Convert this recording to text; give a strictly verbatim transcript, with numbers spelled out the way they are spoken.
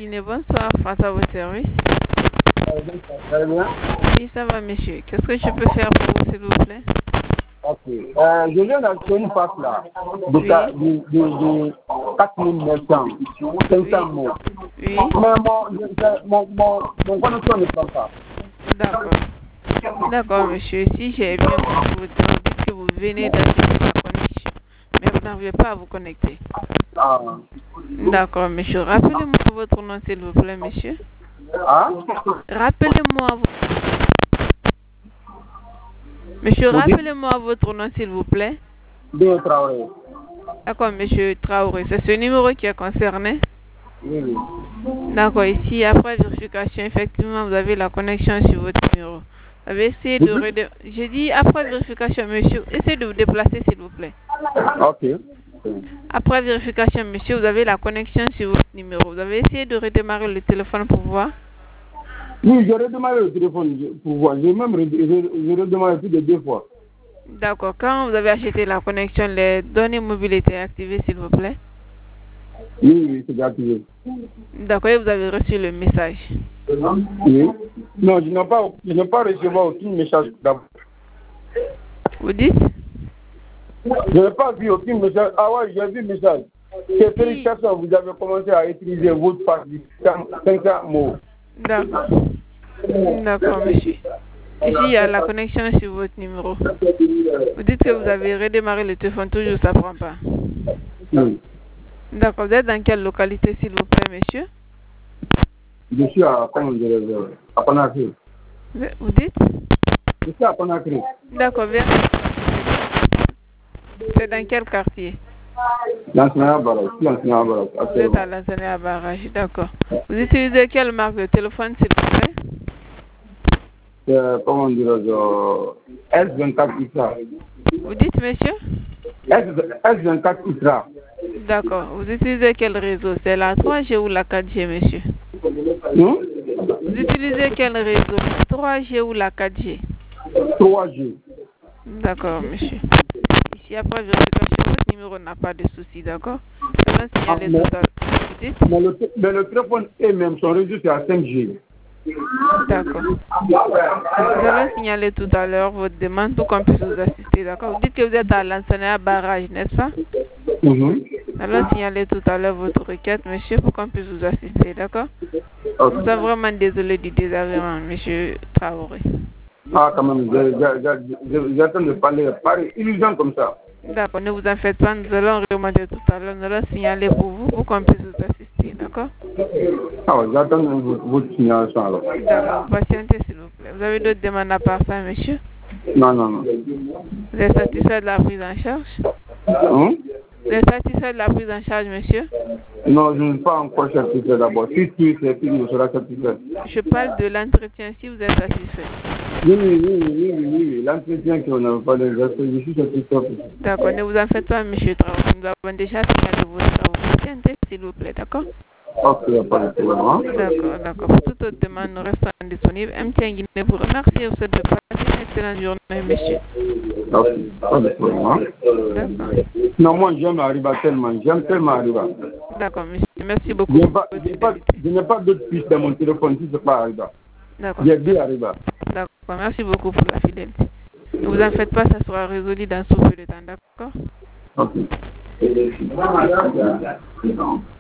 Guinée, bonsoir, face à votre service. Ça va bien? Oui, ça va, monsieur. Qu'est-ce que je peux faire pour vous, s'il vous plaît? Ok. Euh, je viens d'acheter une passe là, de, Oui. de, de, de quatre mille neuf cents, cinq cents mots. Oui. Mais mon, mon, mon, mon connexion ne prend pas. D'accord. D'accord, monsieur. Si j'ai bien compris votre temps, vous dites que vous venez d'activer la connexion, mais vous n'arrivez pas à vous connecter. Ah. D'accord, monsieur. Rappelez-moi votre nom, s'il vous plaît, monsieur. Ah? Rappelez-moi votre... Monsieur, Vous dites? rappelez-moi votre nom, s'il vous plaît. Bien Traoré. D'accord, monsieur Traoré. C'est ce numéro qui est concerné? Oui, oui. D'accord, ici, après vérification, effectivement, vous avez la connexion sur votre numéro. Vous avez essayé de... Redé... J'ai dit, après vérification, monsieur, essayez de vous déplacer, s'il vous plaît. Ok. Après vérification, monsieur, vous avez la connexion sur votre numéro. Vous avez essayé de redémarrer le téléphone pour voir? Oui, j'ai redémarré le téléphone pour voir. J'ai même redémarré plus de deux fois. D'accord. Quand vous avez acheté la connexion, les données mobiles étaient activées, s'il vous plaît? Oui, oui, c'est déjà activé. D'accord, et vous avez reçu le message? Oui. Non, je n'ai pas, je n'ai pas reçu aucun message d'abord. Vous dites? Je n'ai pas vu aucun message. Ah ouais, j'ai vu le message. C'est félicitations, vous avez commencé à utiliser votre passe de cinq cents mots. D'accord. D'accord, monsieur. Ici, il y a la connexion sur votre numéro. Vous dites que vous avez redémarré le téléphone, toujours ça ne prend pas. Oui. D'accord. Vous êtes dans quelle localité, s'il vous plaît, monsieur? Je suis à, comment dire, à Conakry. Vous dites? Je suis à Conakry. D'accord, bien. C'est dans quel quartier? L'enseignant Barrage. L'enseignant Barrage. Vous êtes à l'enseignant Barrage, d'accord. Vous utilisez quelle marque de téléphone, s'il vous plaît? Euh, comment dire, S vingt-quatre Ultra. Vous dites, monsieur? S vingt-quatre Ultra. D'accord. Vous utilisez quel réseau? C'est la trois G ou la quatre G, monsieur? Hmm? Vous utilisez quel réseau? La trois G ou la quatre G? trois G. D'accord, monsieur. Ici, après vérification, votre numéro n'a pas de souci, d'accord? Je vais signaler tout à l'heure. Vous dites? Mais le, mais le téléphone est même, son réseau c'est à cinq G. D'accord. Nous allons signaler tout à l'heure votre demande pour qu'on puisse vous assister, d'accord? Vous dites que vous êtes à l'enseignant Barrage, n'est-ce pas? Mm-hmm. Nous allons signaler tout à l'heure votre requête, monsieur, pour qu'on puisse vous assister, d'accord? Okay. Nous sommes vraiment désolés du désagrément, monsieur Traoré. Ah, quand même, j'attends de parler, parler illusion comme ça. D'accord, ne vous en faites pas, nous allons remonter tout à l'heure, nous allons signaler pour vous, pour qu'on puisse vous assister, d'accord? Ah, j'attends votre signalation alors. D'accord, patientez s'il vous plaît. Vous avez d'autres demandes à part ça, monsieur? Non, non, non. Vous êtes satisfait de la prise en charge? Hum? Vous êtes satisfait de la prise en charge, monsieur? Non, je ne suis pas encore satisfait d'abord. Si tu es satisfait, je serai satisfait. Je parle de l'entretien, si vous êtes satisfait. Oui, oui, oui, oui, oui, oui. L'entretien qu'on n'a pas de je suis satisfait. D'accord, ne vous en faites pas, monsieur Traoré. Nous avons déjà signalé vos travaux. Patientez, s'il vous plaît, d'accord? Ok, il n'y a pas de problème. D'accord, d'accord. Pour toute autre demande, nous restons disponibles. M T N Guinée vous remercie et vous souhaite de passer une excellente journée, monsieur. Ok, pas de problème. D'accord. Non, moi j'aime Arriba tellement, j'aime tellement Arriba. D'accord, monsieur. Merci beaucoup. Je n'ai pas, pas, pas d'autres pistes dans mon téléphone si ce n'est pas Arriba. D'accord. J'ai dit Arriba. D'accord, merci beaucoup pour la fidélité. Ne vous en faites pas, ça sera résolu dans ce peu de temps, d'accord? Ok.